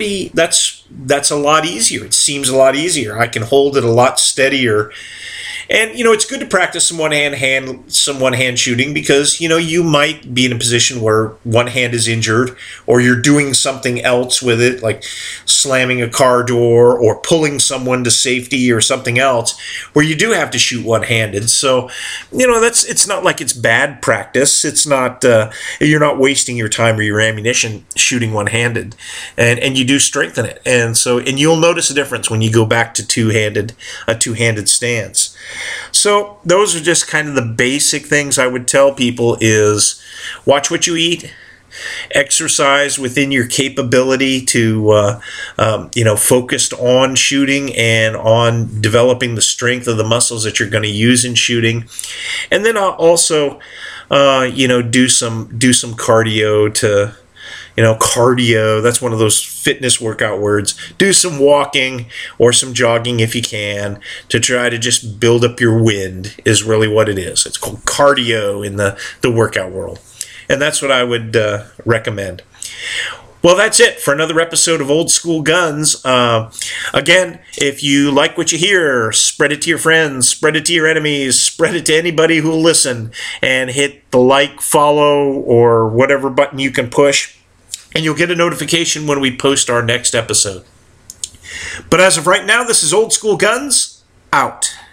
a lot easier. It seems a lot easier. I can hold it a lot steadier. And, it's good to practice some one-hand shooting because, you might be in a position where one hand is injured or you're doing something else with it, like slamming a car door or pulling someone to safety or something else where you do have to shoot one-handed. So, it's not like it's bad practice. It's not, you're not wasting your time or your ammunition shooting one-handed, and you do strengthen it. And you'll notice a difference when you go back to a two-handed stance. So those are just kind of the basic things I would tell people is watch what you eat, exercise within your capability to, focused on shooting and on developing the strength of the muscles that you're going to use in shooting. And then I'll also, do some cardio to, cardio. That's one of those fitness workout words. Do some walking or some jogging if you can to try to just build up your wind is really what it is. It's called cardio in the workout world. And that's what I would recommend. Well, that's it for another episode of Old School Guns. Again, if you like what you hear, spread it to your friends, spread it to your enemies, spread it to anybody who will listen, and hit the like, follow, or whatever button you can push, and you'll get a notification when we post our next episode. But as of right now, this is Old School Guns, out.